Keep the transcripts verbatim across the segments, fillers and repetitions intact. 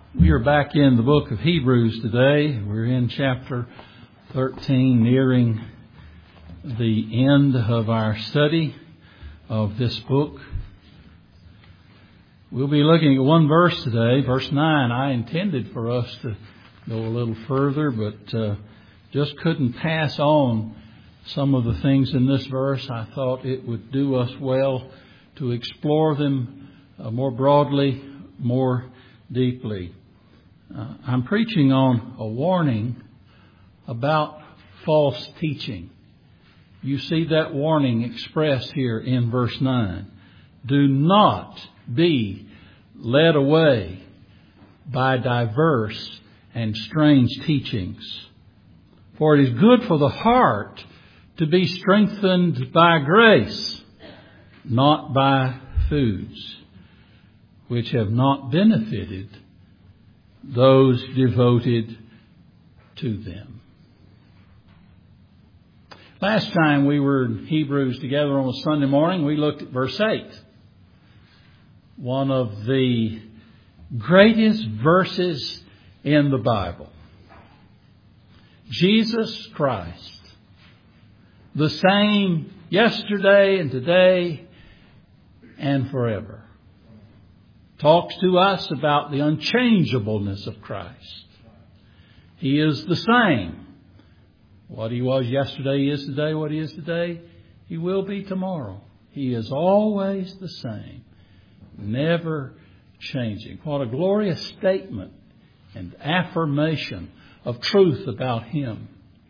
We are back in the book of Hebrews today. We're in chapter thirteen, nearing the end of our study of this book. We'll be looking at one verse today, verse nine. I intended for us to go a little further, but uh, just couldn't pass on some of the things in this verse. I thought it would do us well to explore them uh, more broadly, more deeply. Uh, I'm preaching on a warning about false teaching. You see that warning expressed here in verse nine. Do not be led away by diverse and strange teachings. For it is good for the heart to be strengthened by grace, not by foods, which have not benefited those devoted to them. Last time we were in Hebrews together on a Sunday morning, we looked at verse eight. One of the greatest verses in the Bible. Jesus Christ, the same yesterday and today and forever, talks to us about the unchangeableness of Christ. He is the same. What He was yesterday, He is today. What He is today, He will be tomorrow. He is always the same, never changing. What a glorious statement and affirmation of truth about Him.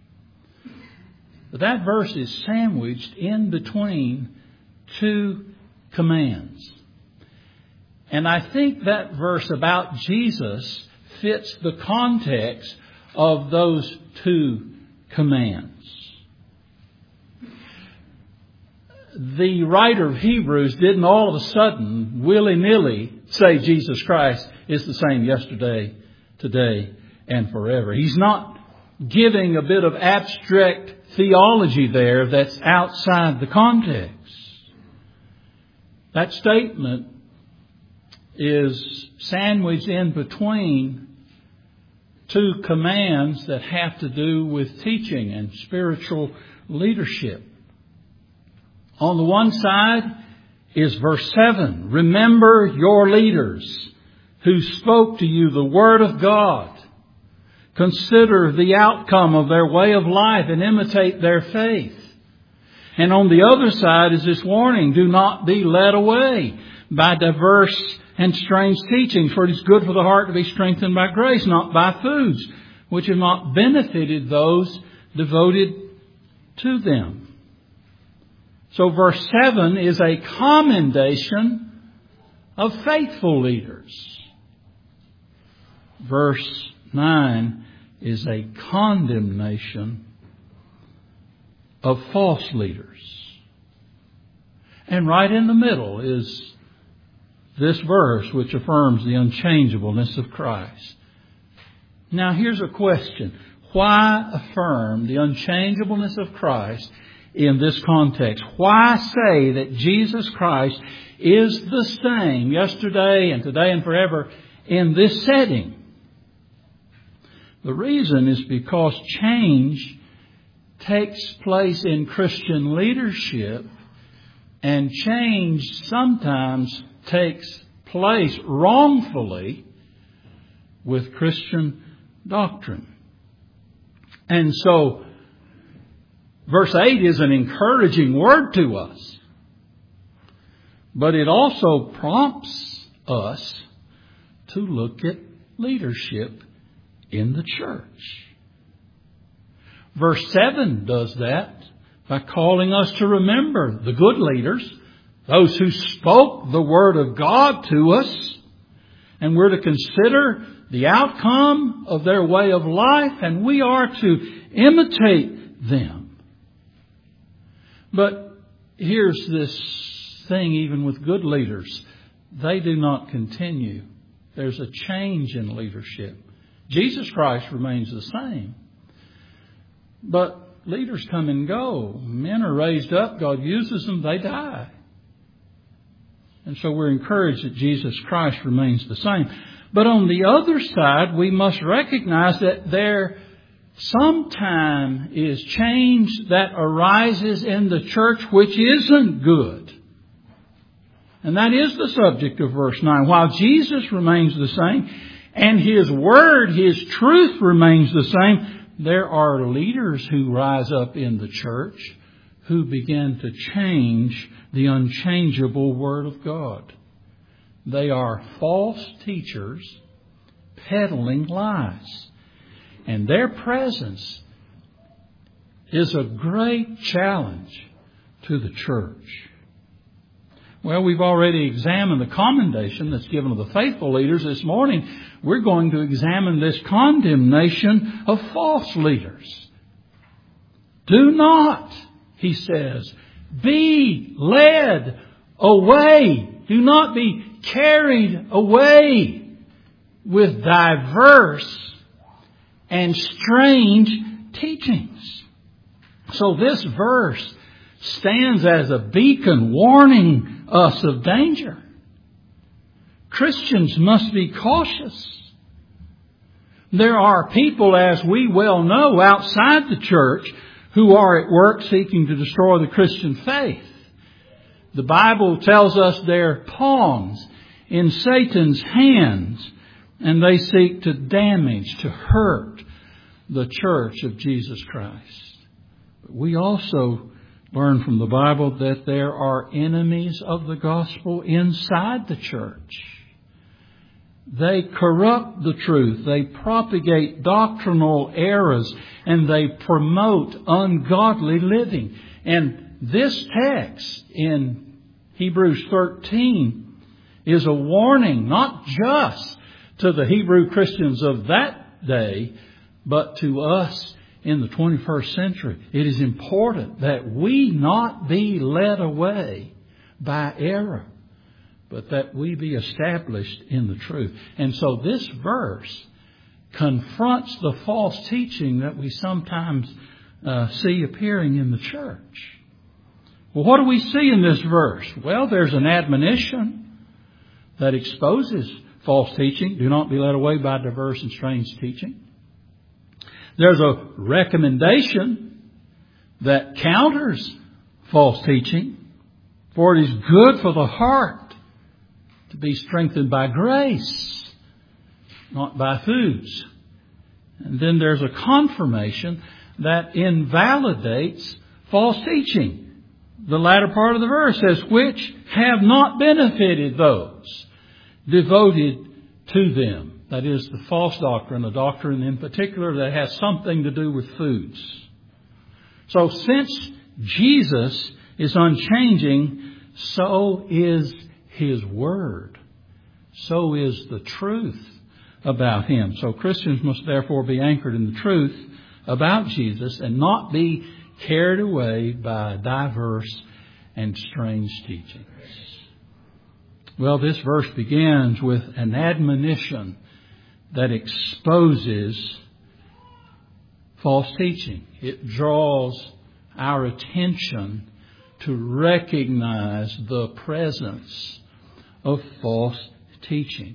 But that verse is sandwiched in between two commands. And I think that verse about Jesus fits the context of those two commands. The writer of Hebrews didn't all of a sudden, willy-nilly, say Jesus Christ is the same yesterday, today, and forever. He's not giving a bit of abstract theology there that's outside the context. That statement is sandwiched in between two commands that have to do with teaching and spiritual leadership. On the one side is verse seven. Remember your leaders who spoke to you the word of God. Consider the outcome of their way of life and imitate their faith. And on the other side is this warning. Do not be led away by diverse and strange teachings, for it is good for the heart to be strengthened by grace, not by foods, which have not benefited those devoted to them. So verse seven is a commendation of faithful leaders. Verse nine is a condemnation of false leaders. And right in the middle is this verse which affirms the unchangeableness of Christ. Now here's a question. Why affirm the unchangeableness of Christ in this context? Why say that Jesus Christ is the same yesterday and today and forever in this setting? The reason is because change takes place in Christian leadership, and change sometimes takes place wrongfully with Christian doctrine. And so, verse eight is an encouraging word to us, but it also prompts us to look at leadership in the church. Verse seven does that by calling us to remember the good leaders, those who spoke the word of God to us, and we're to consider the outcome of their way of life, and we are to imitate them. But here's this thing, even with good leaders, they do not continue. There's a change in leadership. Jesus Christ remains the same. But leaders come and go. Men are raised up. God uses them. They die. And so we're encouraged that Jesus Christ remains the same. But on the other side, we must recognize that there sometime is change that arises in the church which isn't good. And that is the subject of verse nine. While Jesus remains the same and His Word, His truth remains the same, there are leaders who rise up in the church who begin to change the unchangeable Word of God. They are false teachers peddling lies. And their presence is a great challenge to the church. Well, we've already examined the commendation that's given to the faithful leaders. This morning, we're going to examine this condemnation of false leaders. Do not, he says, be led away. Do not be carried away with diverse and strange teachings. So this verse stands as a beacon warning us of danger. Christians must be cautious. There are people, as we well know, outside the church who are at work seeking to destroy the Christian faith. The Bible tells us they're pawns in Satan's hands, and they seek to damage, to hurt the church of Jesus Christ. But we also learn from the Bible that there are enemies of the gospel inside the church. They corrupt the truth. They propagate doctrinal errors, and they promote ungodly living. And this text in Hebrews thirteen is a warning not just to the Hebrew Christians of that day, but to us in the twenty-first century. It is important that we not be led away by error, but that we be established in the truth. And so this verse confronts the false teaching that we sometimes uh, see appearing in the church. Well, what do we see in this verse? Well, there's an admonition that exposes false teaching. Do not be led away by diverse and strange teaching. There's a recommendation that counters false teaching. For it is good for the heart to be strengthened by grace, not by foods. And then there's a confirmation that invalidates false teaching. The latter part of the verse says, which have not benefited those devoted to them. That is the false doctrine, a doctrine in particular that has something to do with foods. So since Jesus is unchanging, so is His Word. So is the truth about Him. So Christians must therefore be anchored in the truth about Jesus and not be carried away by diverse and strange teachings. Well, this verse begins with an admonition that exposes false teaching. It draws our attention to recognize the presence of false teaching.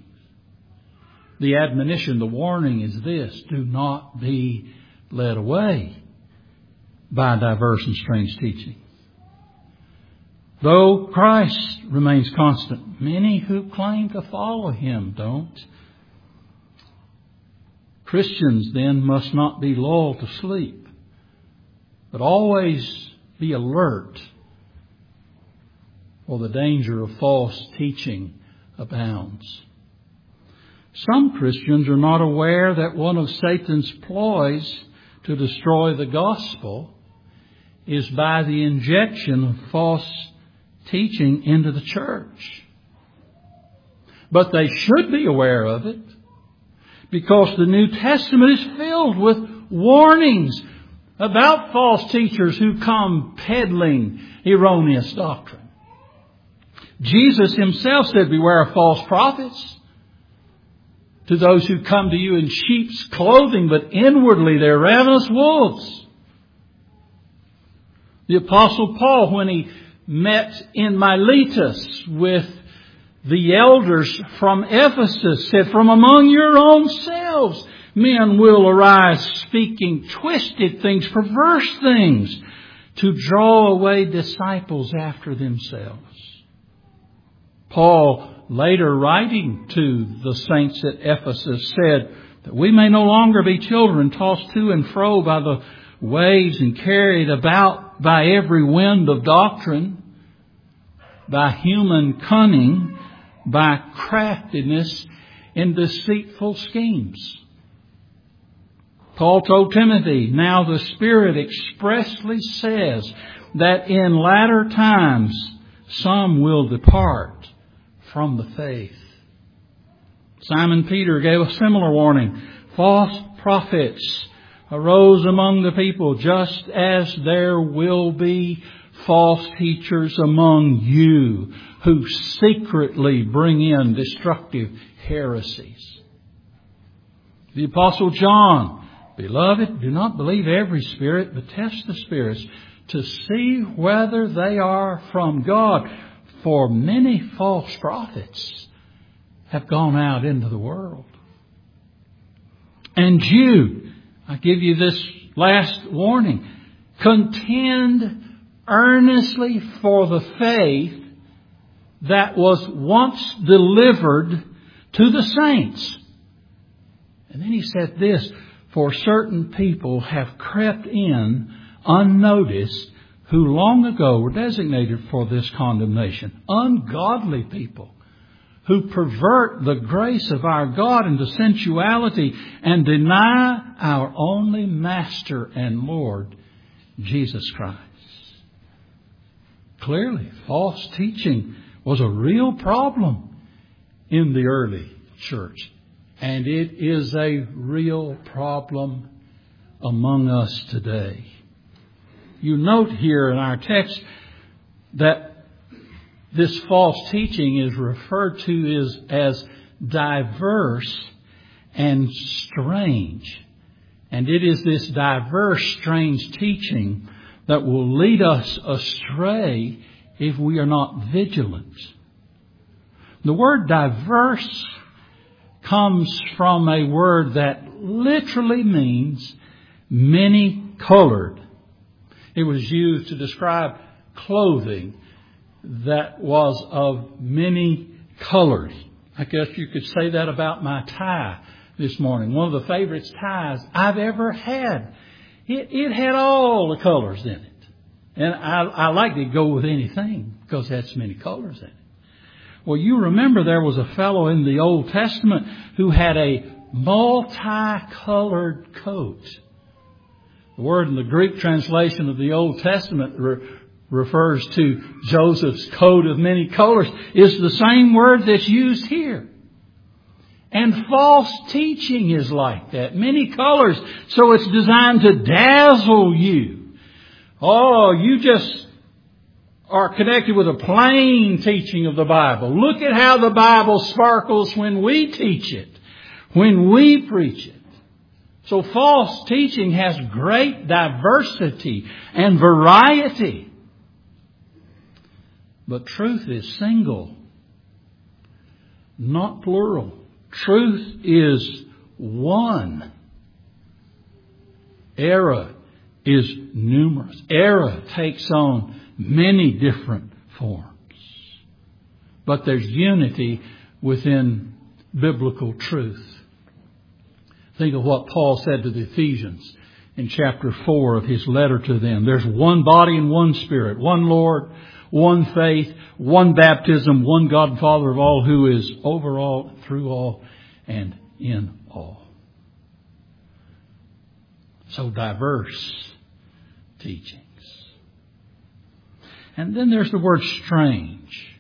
The admonition, the warning is this: do not be led away by diverse and strange teaching. Though Christ remains constant, many who claim to follow Him don't. Christians then must not be lulled to sleep, but always be alert, for the danger of false teaching abounds. Some Christians are not aware that one of Satan's ploys to destroy the gospel is by the injection of false teaching into the church. But they should be aware of it, because the New Testament is filled with warnings about false teachers who come peddling erroneous doctrine. Jesus Himself said, beware of false prophets, to those who come to you in sheep's clothing, but inwardly they're ravenous wolves. The Apostle Paul, when he met in Miletus with The elders from Ephesus said, from among your own selves men will arise speaking twisted things, perverse things, to draw away disciples after themselves. Paul, later writing to the saints at Ephesus, said that we may no longer be children tossed to and fro by the waves and carried about by every wind of doctrine, by human cunning, by craftiness in deceitful schemes. Paul told Timothy, now the Spirit expressly says that in latter times some will depart from the faith. Simon Peter gave a similar warning. False prophets arose among the people, just as there will be false teachers among you who secretly bring in destructive heresies. The Apostle John, beloved, do not believe every spirit, but test the spirits to see whether they are from God. For many false prophets have gone out into the world. And Jude, I give you this last warning. Contend earnestly for the faith that was once delivered to the saints. And then he said this, for certain people have crept in unnoticed who long ago were designated for this condemnation. Ungodly people who pervert the grace of our God into sensuality and deny our only Master and Lord, Jesus Christ. Clearly, false teaching was a real problem in the early church. And it is a real problem among us today. You note here in our text that this false teaching is referred to as, as diverse and strange. And it is this diverse, strange teaching that will lead us astray if we are not vigilant. The word diverse comes from a word that literally means many-colored. It was used to describe clothing that was of many colors. I guess you could say that about my tie this morning. One of the favorite ties I've ever had. It, it had all the colors in it. And I, I like to go with anything because it had so many colors in it. Well, you remember there was a fellow in the Old Testament who had a multicolored coat. The word in the Greek translation of the Old Testament re- refers to Joseph's coat of many colors. It's the same word that's used here. And false teaching is like that. Many colors. So it's designed to dazzle you. Oh, you just are connected with a plain teaching of the Bible. Look at how the Bible sparkles when we teach it, when we preach it. So false teaching has great diversity and variety. But truth is single, not plural. Truth is one. Error is numerous. Error takes on many different forms. But there's unity within biblical truth. Think of what Paul said to the Ephesians in chapter four of his letter to them. There's one body and one Spirit, one Lord, one faith, one baptism, one God and Father of all, who is over all, through all, and in all. So diverse teachings. And then there's the word strange.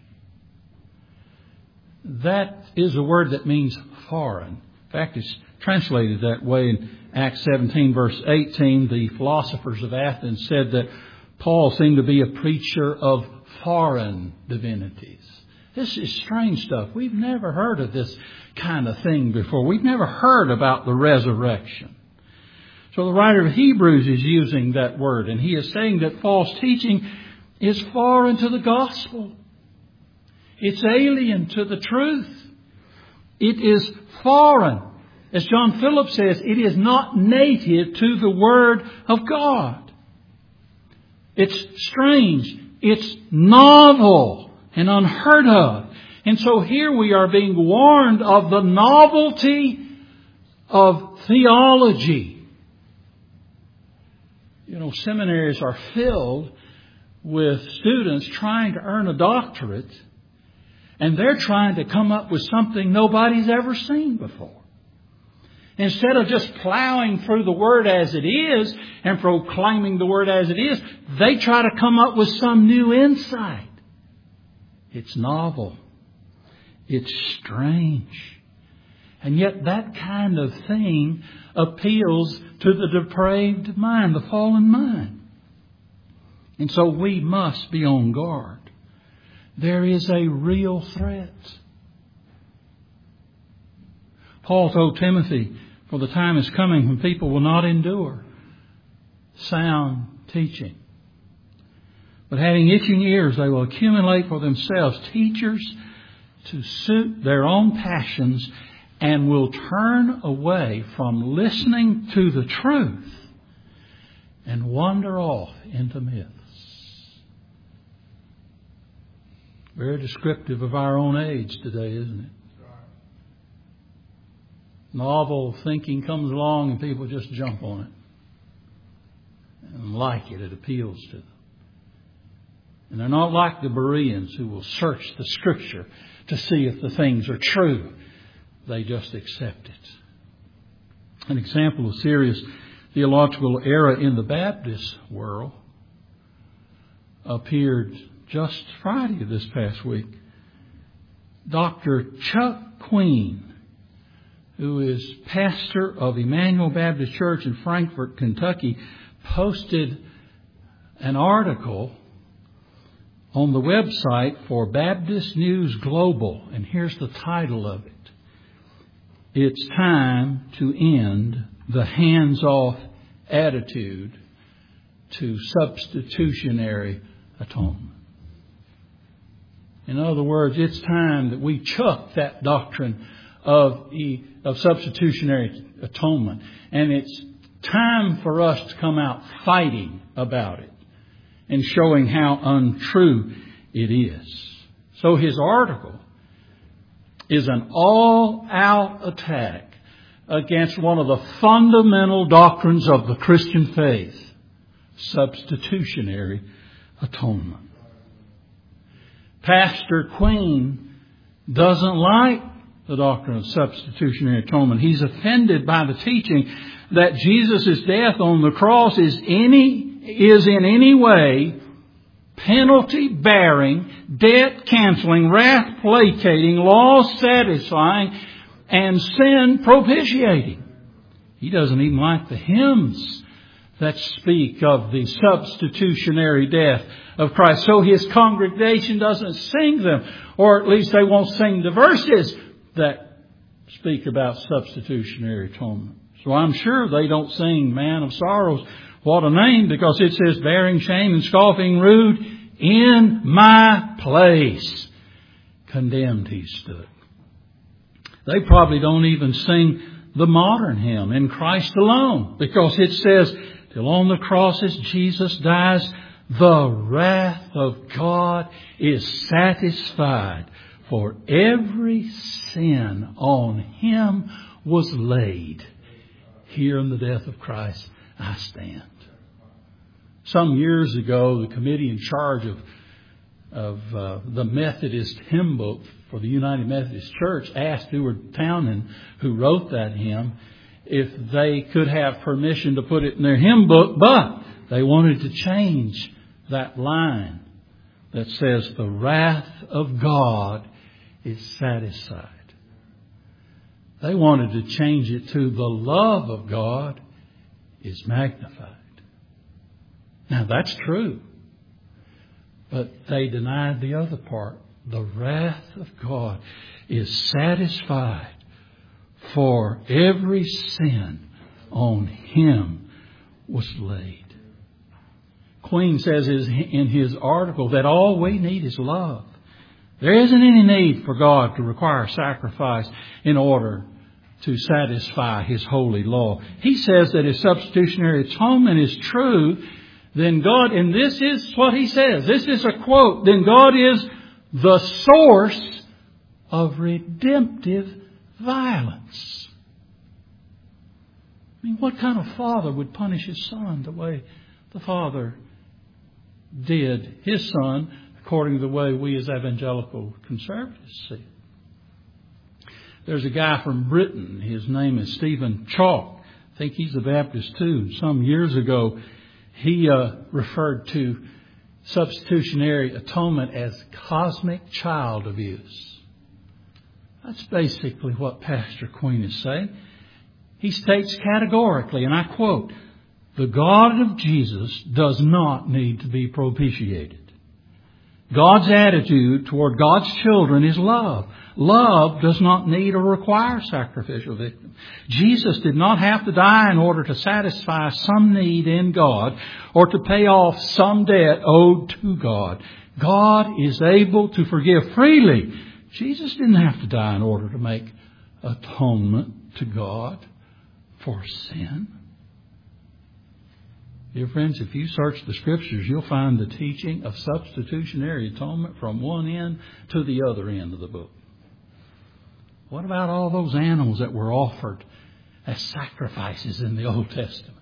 That is a word that means foreign. In fact, it's translated that way in Acts seventeen, verse eighteen. The philosophers of Athens said that Paul seemed to be a preacher of foreign divinities. This is strange stuff. We've never heard of this kind of thing before. We've never heard about the resurrection. So the writer of Hebrews is using that word, and he is saying that false teaching is foreign to the gospel. It's alien to the truth. It is foreign. As John Phillips says, it is not native to the Word of God. It's strange. It's novel and unheard of. And so here we are being warned of the novelty of theology. You know, seminaries are filled with students trying to earn a doctorate, and they're trying to come up with something nobody's ever seen before. Instead of just plowing through the Word as it is and proclaiming the Word as it is, they try to come up with some new insight. It's novel. It's strange. And yet that kind of thing appeals to the depraved mind, the fallen mind. And so we must be on guard. There is a real threat. Paul told Timothy, for the time is coming when people will not endure sound teaching, but having itching ears, they will accumulate for themselves teachers to suit their own passions, and will turn away from listening to the truth and wander off into myths. Very descriptive of our own age today, isn't it? Novel thinking comes along and people just jump on it and like it. It appeals to them. And they're not like the Bereans who will search the Scripture to see if the things are true. They just accept it. An example of serious theological error in the Baptist world appeared just Friday of this past week. Doctor Chuck Queen, who is pastor of Emmanuel Baptist Church in Frankfort, Kentucky, posted an article on the website for Baptist News Global. And here's the title of it. It's time to end the hands-off attitude to substitutionary atonement. In other words, it's time that we chuck that doctrine of, of substitutionary atonement. And it's time for us to come out fighting about it and showing how untrue it is. So his article is an all-out attack against one of the fundamental doctrines of the Christian faith, substitutionary atonement. Pastor Queen doesn't like the doctrine of substitutionary atonement. He's offended by the teaching that Jesus' death on the cross is any is in any way penalty-bearing, debt-canceling, wrath-placating, law-satisfying, and sin-propitiating. He doesn't even like the hymns that speak of the substitutionary death of Christ. So his congregation doesn't sing them, or at least they won't sing the verses that speak about substitutionary atonement. So I'm sure they don't sing Man of Sorrows, What a Name, because it says, bearing shame and scoffing rude, in my place condemned he stood. They probably don't even sing the modern hymn, In Christ Alone, because it says, till on the cross as Jesus dies, the wrath of God is satisfied, for every sin on him was laid. Here in the death of Christ I stand. Some years ago, the committee in charge of of uh, the Methodist hymn book for the United Methodist Church asked Stuart Townend, who wrote that hymn, if they could have permission to put it in their hymn book, but they wanted to change that line that says, the wrath of God is satisfied. They wanted to change it to, the love of God is magnified. Now that's true. But they denied the other part. The wrath of God is satisfied, for every sin on him was laid. Queen says in his article that all we need is love. There isn't any need for God to require sacrifice in order to satisfy His holy law. He says that His substitutionary atonement is true. Then God, and this is what He says, this is a quote, then God is the source of redemptive violence. I mean, what kind of father would punish his son the way the Father did His Son, according to the way we as evangelical conservatives see it? There's a guy from Britain. His name is Stephen Chalk. I think he's a Baptist too. Some years ago, he uh, referred to substitutionary atonement as cosmic child abuse. That's basically what Pastor Queen is saying. He states categorically, and I quote, "The God of Jesus does not need to be propitiated. God's attitude toward God's children is love. Love does not need or require sacrificial victims. Jesus did not have to die in order to satisfy some need in God or to pay off some debt owed to God. God is able to forgive freely. Jesus didn't have to die in order to make atonement to God for sin." Dear friends, if you search the Scriptures, you'll find the teaching of substitutionary atonement from one end to the other end of the book. What about all those animals that were offered as sacrifices in the Old Testament?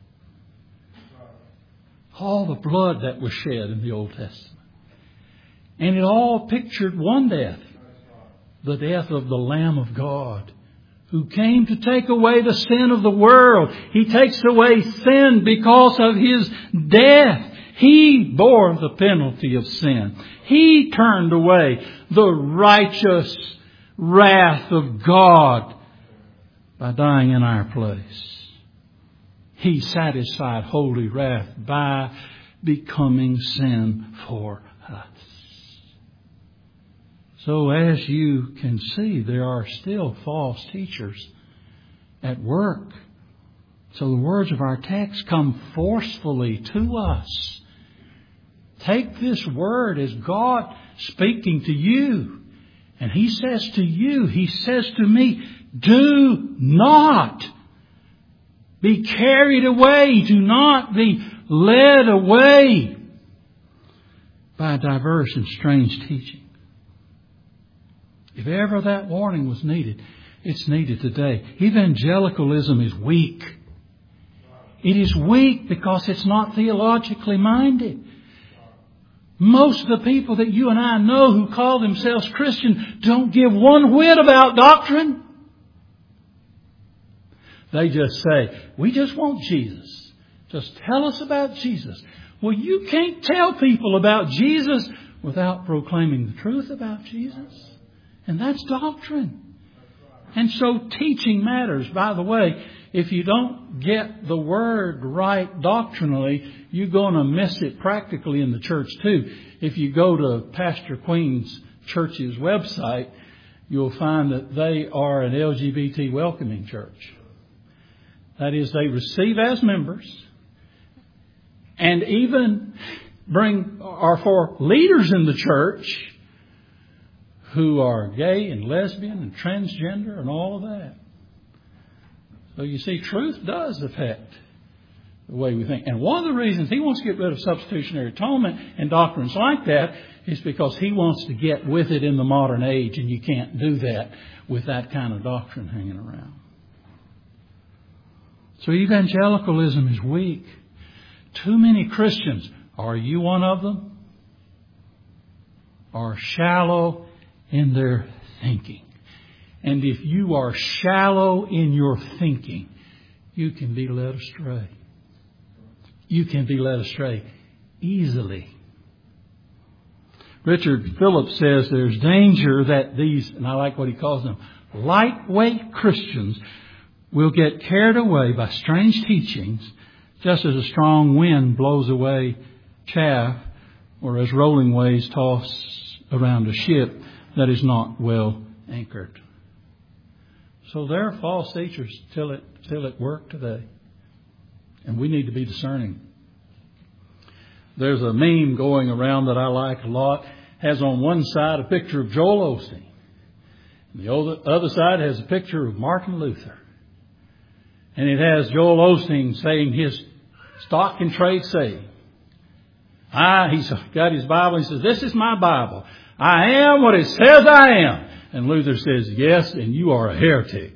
All the blood that was shed in the Old Testament. And it all pictured one death, the death of the Lamb of God, who came to take away the sin of the world. He takes away sin because of His death. He bore the penalty of sin. He turned away the righteous wrath of God by dying in our place. He satisfied holy wrath by becoming sin for us. So as you can see, there are still false teachers at work. So the words of our text come forcefully to us. Take this word as God speaking to you. And He says to you, He says to me, do not be carried away. Do not be led away by diverse and strange teaching. If ever that warning was needed, it's needed today. Evangelicalism is weak. It is weak because it's not theologically minded. Most of the people that you and I know who call themselves Christian don't give one whit about doctrine. They just say, we just want Jesus. Just tell us about Jesus. Well, you can't tell people about Jesus without proclaiming the truth about Jesus. And that's doctrine. And so teaching matters. By the way, if you don't get the word right doctrinally, you're going to miss it practically in the church too. If you go to Pastor Queen's church's website, you'll find that they are an L G B T welcoming church. That is, they receive as members and even bring, are for leaders in the church who are gay and lesbian and transgender and all of that. So you see, truth does affect the way we think. And one of the reasons He wants to get rid of substitutionary atonement and doctrines like that is because He wants to get with it in the modern age, and you can't do that with that kind of doctrine hanging around. So evangelicalism is weak. Too many Christians, are you one of them? Are shallow in their thinking. And if you are shallow in your thinking, you can be led astray. You can be led astray easily. Richard Phillips says there's danger that these, and I like what he calls them, lightweight Christians will get carried away by strange teachings, just as a strong wind blows away chaff, or as rolling waves toss around a ship that is not well anchored. So there are false teachers still at, still at work today. And we need to be discerning. There's a meme going around that I like a lot. has on one side a picture of Joel Osteen. And the other side has a picture of Martin Luther. And it has Joel Osteen saying his stock in trade saying. I, he's got his Bible. He says, this is my Bible. I am what it says I am. And Luther says, yes, and you are a heretic.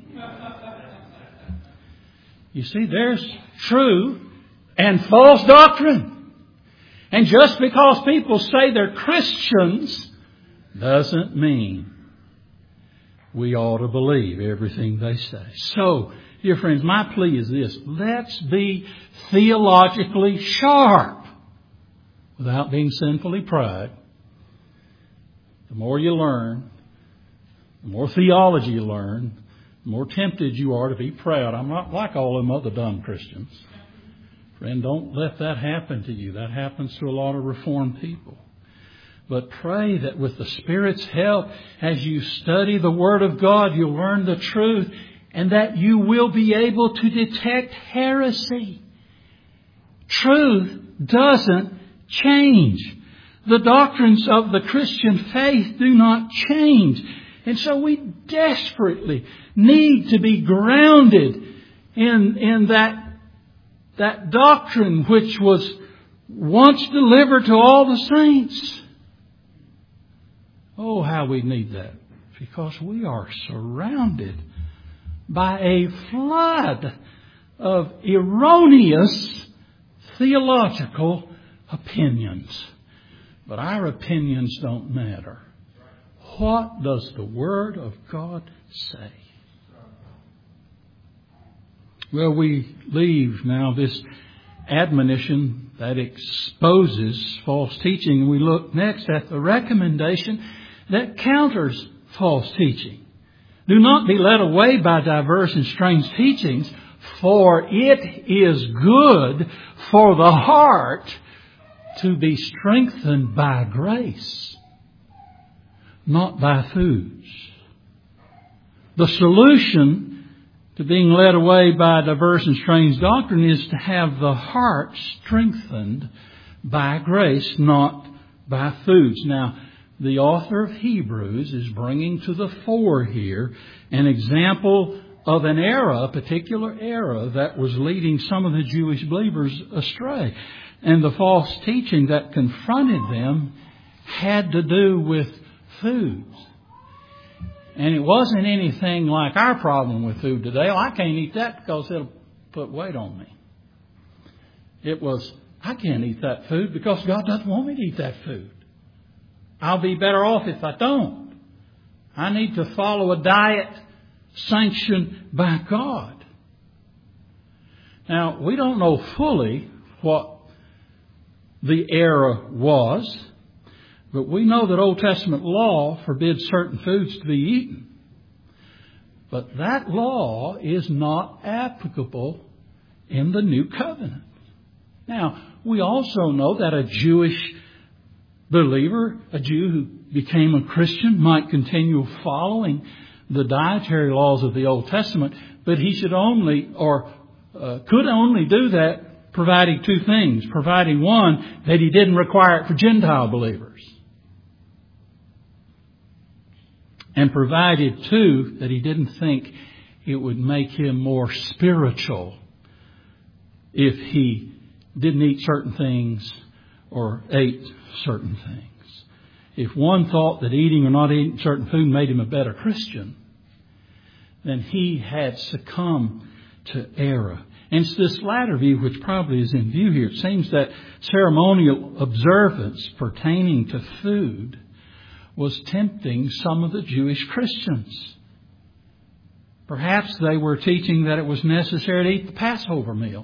You see, there's true and false doctrine. And just because people say they're Christians doesn't mean we ought to believe everything they say. So, dear friends, my plea is this. Let's be theologically sharp without being sinfully proud. The more you learn, the more theology you learn, the more tempted you are to be proud. I'm not like all them other dumb Christians. Friend, don't let that happen to you. That happens to a lot of Reformed people. But pray that with the Spirit's help, as you study the Word of God, you'll learn the truth, and that you will be able to detect heresy. Truth doesn't change. The doctrines of the Christian faith do not change. And so we desperately need to be grounded in, in that, that doctrine which was once delivered to all the saints. Oh, how we need that. Because we are surrounded by a flood of erroneous theological opinions. But our opinions don't matter. What does the Word of God say? Well, we leave now this admonition that exposes false teaching. We look next at the recommendation that counters false teaching. Do not be led away by diverse and strange teachings, for it is good for the heart to be strengthened by grace, not by foods. The solution to being led away by diverse and strange doctrine is to have the heart strengthened by grace, not by foods. Now, the author of Hebrews is bringing to the fore here an example of an era, a particular era that was leading some of the Jewish believers astray. And the false teaching that confronted them had to do with foods. And it wasn't anything like our problem with food today. Oh, I can't eat that because it'll put weight on me. It was, I can't eat that food because God doesn't want me to eat that food. I'll be better off if I don't. I need to follow a diet sanctioned by God. Now, we don't know fully what the error was, but we know that Old Testament law forbids certain foods to be eaten. But that law is not applicable in the New Covenant. Now, we also know that a Jewish believer, a Jew who became a Christian, might continue following the dietary laws of the Old Testament, but he should only, or uh, could only do that providing two things. Providing one, that he didn't require it for Gentile believers. And provided two, that he didn't think it would make him more spiritual if he didn't eat certain things or ate certain things. If one thought that eating or not eating certain food made him a better Christian, then he had succumbed to error. And it's this latter view which probably is in view here. It seems that ceremonial observance pertaining to food was tempting some of the Jewish Christians. Perhaps they were teaching that it was necessary to eat the Passover meal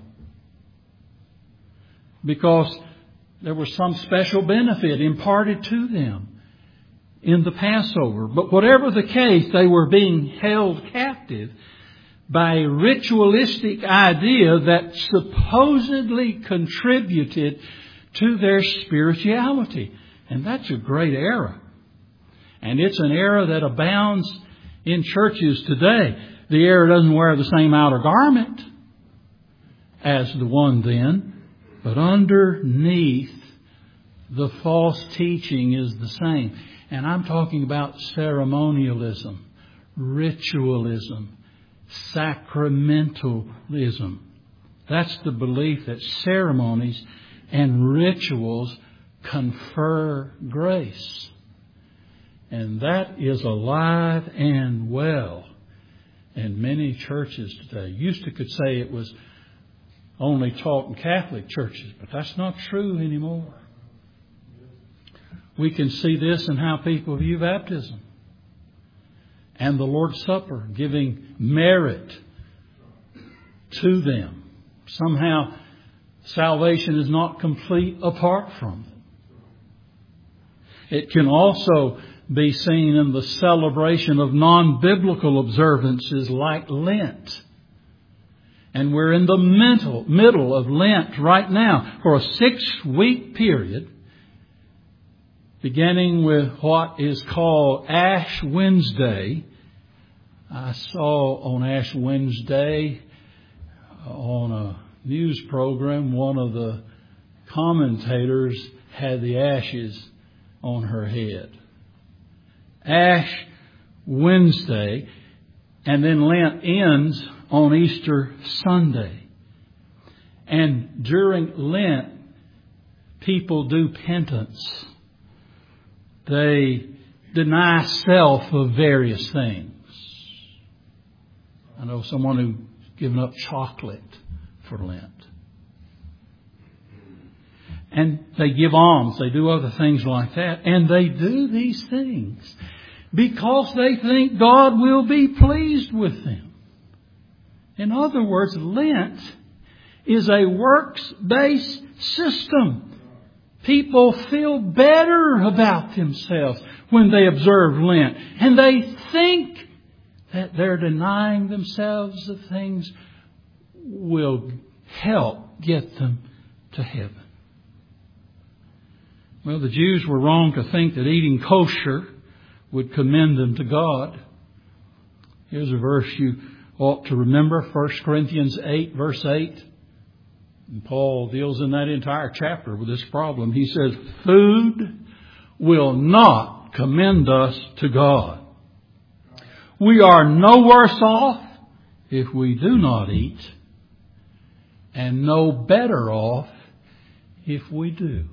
because there was some special benefit imparted to them in the Passover. But whatever the case, they were being held captive by a ritualistic idea that supposedly contributed to their spirituality. And that's a great error. And it's an error that abounds in churches today. The error doesn't wear the same outer garment as the one then, but underneath The false teaching is the same. And I'm talking about ceremonialism, ritualism, sacramentalism. That's the belief that ceremonies and rituals confer grace. And that is alive and well in many churches today. Used to could say it was only taught in Catholic churches, but that's not true anymore. We can see this in how people view baptism and the Lord's Supper, giving merit to them. Somehow salvation is not complete apart from them. It can also be seen in the celebration of non-biblical observances like Lent. And we're in the middle, middle of Lent right now for a six-week period, beginning with what is called Ash Wednesday. I saw on Ash Wednesday on a news program, one of the commentators had the ashes on her head. Ash Wednesday, and then Lent ends on Easter Sunday. And during Lent, people do penance. They deny self of various things. I know someone who's given up chocolate for Lent. And they give alms. They do other things like that. And they do these things because they think God will be pleased with them. In other words, Lent is a works-based system. People feel better about themselves when they observe Lent. And they think that they're denying themselves of things will help get them to heaven. Well, the Jews were wrong to think that eating kosher would commend them to God. Here's a verse you ought to remember, First Corinthians eight, verse eight. And Paul deals in that entire chapter with this problem. He says, food will not commend us to God. We are no worse off if we do not eat, and no better off if we do.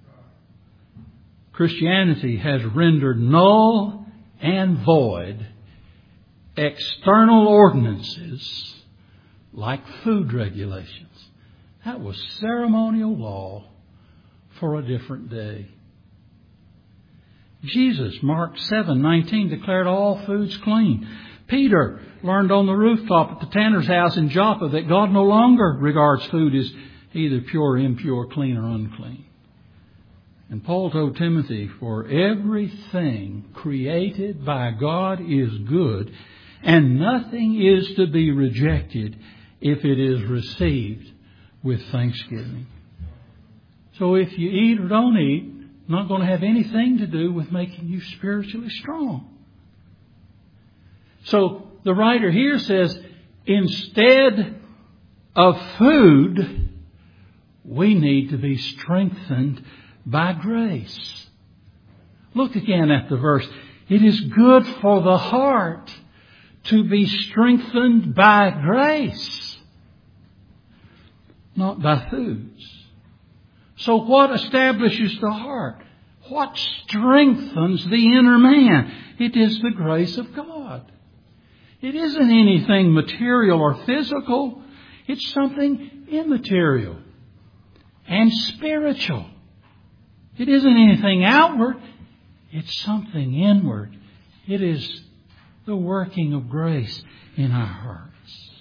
Christianity has rendered null and void external ordinances like food regulations. That was ceremonial law for a different day. Jesus, Mark seven nineteen, declared all foods clean. Peter learned on the rooftop at the tanner's house in Joppa that God no longer regards food as either pure or impure, clean or unclean. And Paul told Timothy, for everything created by God is good, and nothing is to be rejected if it is received with thanksgiving. So if you eat or don't eat, not going to have anything to do with making you spiritually strong. So the writer here says, instead of food, we need to be strengthened by grace. Look again at the verse. It is good for the heart to be strengthened by grace, not by foods. So what establishes the heart? What strengthens the inner man? It is the grace of God. It isn't anything material or physical. It's something immaterial and spiritual. It isn't anything outward. It's something inward. It is the working of grace in our hearts.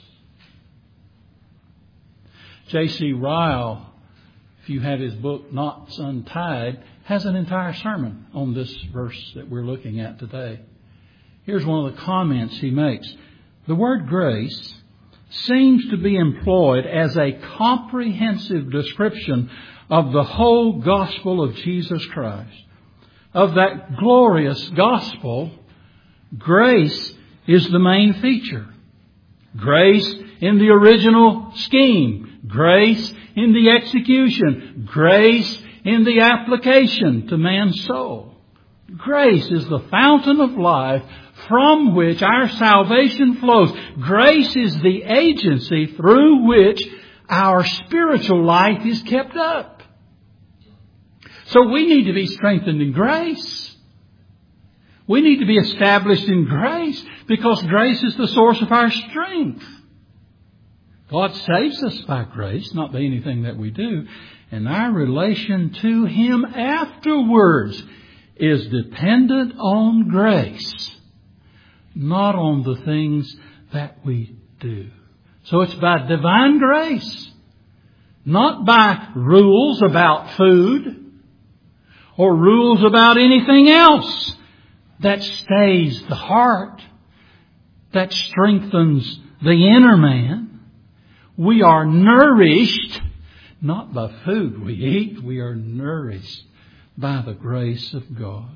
J C Ryle, if you have his book, Knots Untied, has an entire sermon on this verse that we're looking at today. Here's one of the comments he makes. The word grace seems to be employed as a comprehensive description of the whole gospel of Jesus Christ. Of that glorious gospel, grace is the main feature. Grace in the original scheme. Grace in the execution. Grace in the application to man's soul. Grace is the fountain of life from which our salvation flows. Grace is the agency through which our spiritual life is kept up. So we need to be strengthened in grace. We need to be established in grace because grace is the source of our strength. God saves us by grace, not by anything that we do. And our relation to Him afterwards is dependent on grace, not on the things that we do. So it's by divine grace, not by rules about food or rules about anything else that stays the heart, that strengthens the inner man. We are nourished, not by food we eat, we are nourished by the grace of God.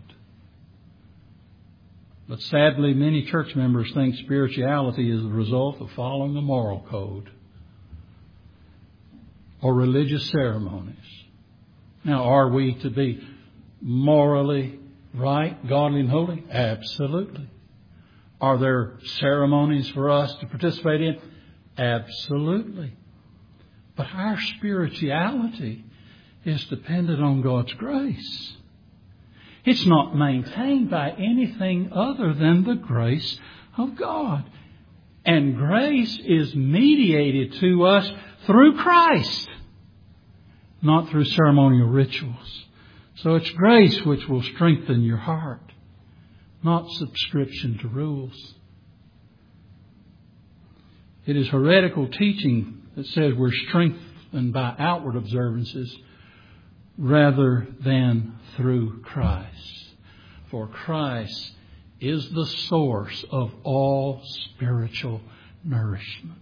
But sadly, many church members think spirituality is the result of following a moral code or religious ceremonies. Now, are we to be morally right, godly, and holy? Absolutely. Are there ceremonies for us to participate in? Absolutely. But our spirituality is dependent on God's grace. It's not maintained by anything other than the grace of God. And grace is mediated to us through Christ, not through ceremonial rituals. So it's grace which will strengthen your heart, not subscription to rules. It is heretical teaching that says we're strengthened by outward observances rather than through Christ. For Christ is the source of all spiritual nourishment.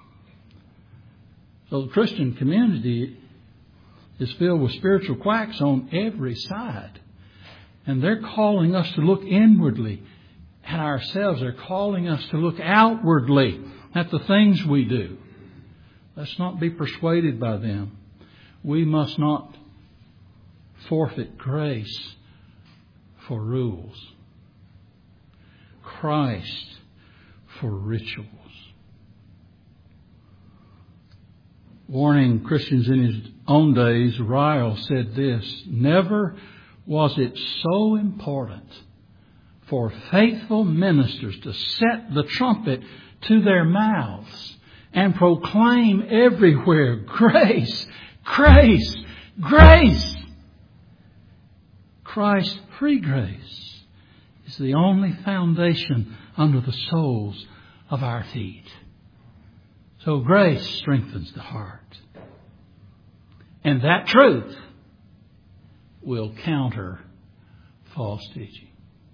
So the Christian community is filled with spiritual quacks on every side. And they're calling us to look inwardly at ourselves. They're calling us to look outwardly at the things we do. Let's not be persuaded by them. We must not forfeit grace for rules. Christ for rituals. Warning Christians in his own days, Ryle said this: never was it so important for faithful ministers to set the trumpet to their mouths and proclaim everywhere, grace, grace, grace. Christ's free grace is the only foundation under the soles of our feet. So grace strengthens the heart. And that truth will counter false teaching.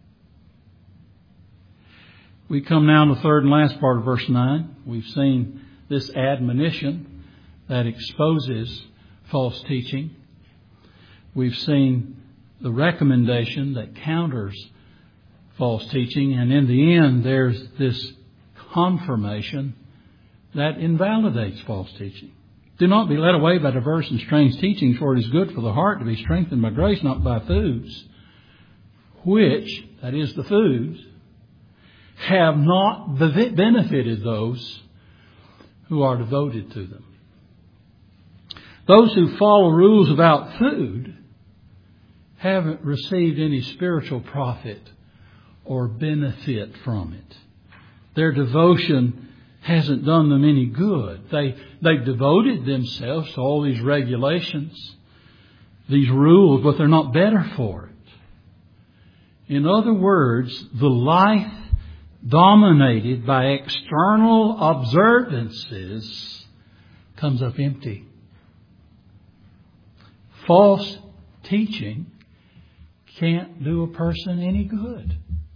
We come now to the third and last part of verse nine. We've seen this admonition that exposes false teaching. We've seen the recommendation that counters false teaching. And in the end, there's this confirmation that invalidates false teaching. Do not be led away by diverse and strange teachings, for it is good for the heart to be strengthened by grace, not by foods, which, that is the foods, have not benefited those who are devoted to them. Those who follow rules about food haven't received any spiritual profit or benefit from it. Their devotion hasn't done them any good. They, they've devoted themselves to all these regulations, these rules, but they're not better for it. In other words, the life dominated by external observances comes up empty. False teaching can't do a person any good.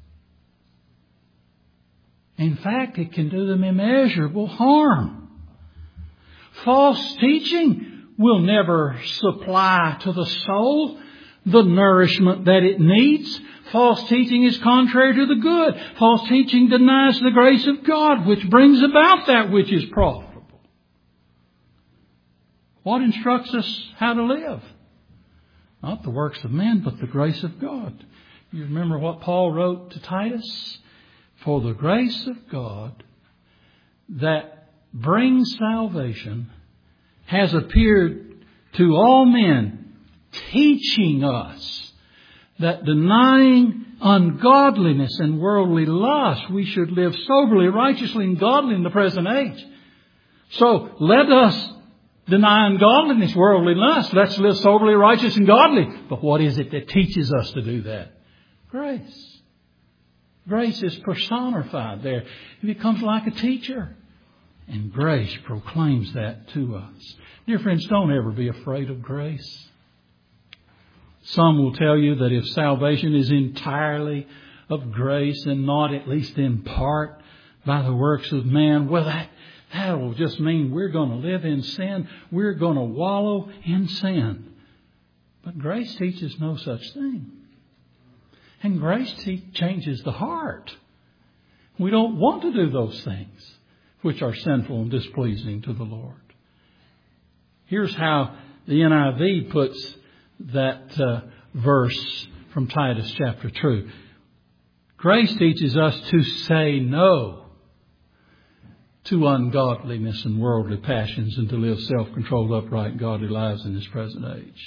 In fact, it can do them immeasurable harm. False teaching will never supply to the soul the nourishment that it needs. False teaching is contrary to the good. False teaching denies the grace of God, which brings about that which is profitable. What instructs us how to live? Not the works of men, but the grace of God. You remember what Paul wrote to Titus? For the grace of God that brings salvation has appeared to all men, teaching us that denying ungodliness and worldly lust, we should live soberly, righteously, and godly in the present age. So let us deny ungodliness, worldly lust. Let's live soberly, righteous, and godly. But what is it that teaches us to do that? Grace. Grace is personified there. It becomes like a teacher. And grace proclaims that to us. Dear friends, don't ever be afraid of grace. Some will tell you that if salvation is entirely of grace and not at least in part by the works of man, well, that, that will just mean we're going to live in sin. We're going to wallow in sin. But grace teaches no such thing. And grace te- changes the heart. We don't want to do those things which are sinful and displeasing to the Lord. Here's how the N I V puts that uh, verse from Titus chapter two. Grace teaches us to say no to ungodliness and worldly passions and to live self-controlled, upright, godly lives in this present age.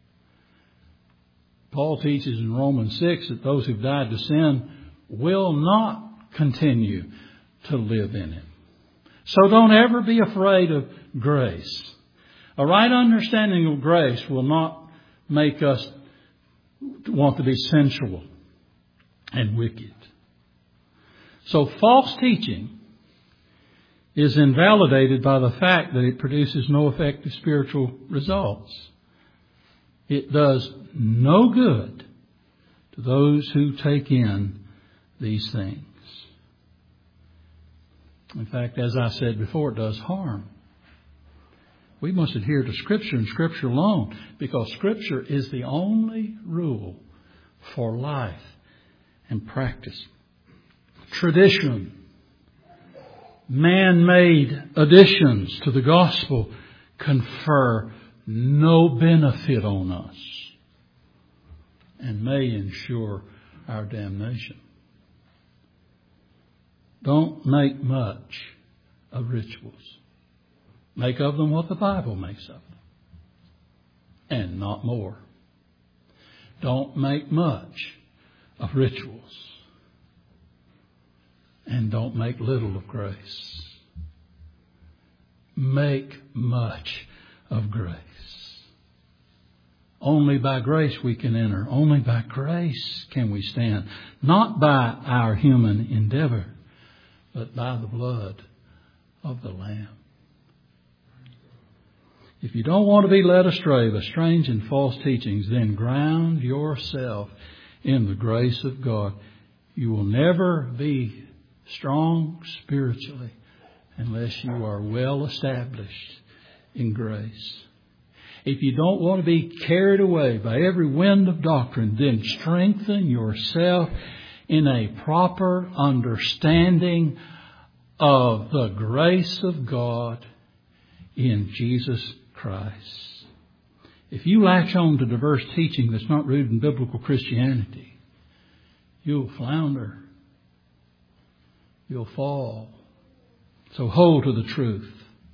Paul teaches in Romans six that those who've died to sin will not continue to live in it. So don't ever be afraid of grace. A right understanding of grace will not make us want to be sensual and wicked. So false teaching is invalidated by the fact that it produces no effective spiritual results. It does no good to those who take in these things. In fact, as I said before, it does harm. We must adhere to Scripture and Scripture alone, because Scripture is the only rule for life and practice. Tradition, man-made additions to the gospel confer no benefit on us and may ensure our damnation. Don't make much of rituals. Make of them what the Bible makes of them, and not more. Don't make much of rituals, and don't make little of grace. Make much of grace. Only by grace we can enter. Only by grace can we stand. Not by our human endeavor, but by the blood of the Lamb. If you don't want to be led astray by strange and false teachings, then ground yourself in the grace of God. You will never be strong spiritually unless you are well established in grace. If you don't want to be carried away by every wind of doctrine, then strengthen yourself in a proper understanding of the grace of God in Jesus Christ. If you latch on to diverse teaching that's not rooted in biblical Christianity, you'll flounder. You'll fall. So hold to the truth.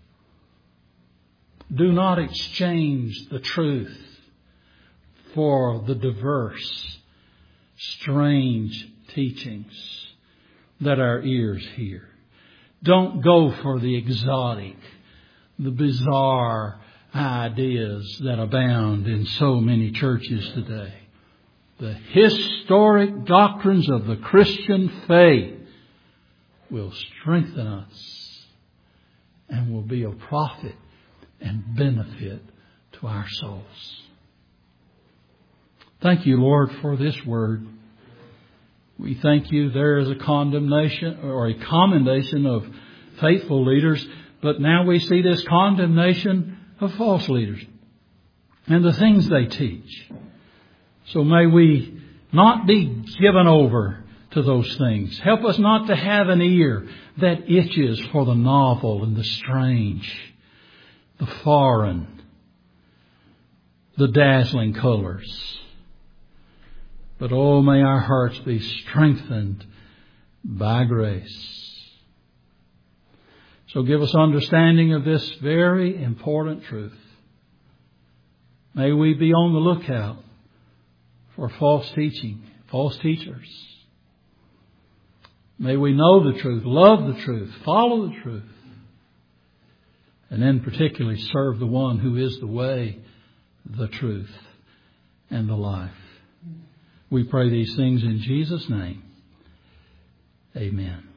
Do not exchange the truth for the diverse, strange teachings that our ears hear. Don't go for the exotic, the bizarre ideas that abound in so many churches today. The historic doctrines of the Christian faith will strengthen us and will be a profit and benefit to our souls. Thank you, Lord, for this word. We thank you there is a condemnation or a commendation of faithful leaders, but now we see this condemnation of false leaders and the things they teach. So may we not be given over to those things. Help us not to have an ear that itches for the novel and the strange, the foreign, the dazzling colors. But oh, may our hearts be strengthened by grace. So give us understanding of this very important truth. May we be on the lookout for false teaching, false teachers. May we know the truth, love the truth, follow the truth, and then particularly serve the one who is the way, the truth, and the life. We pray these things in Jesus' name. Amen.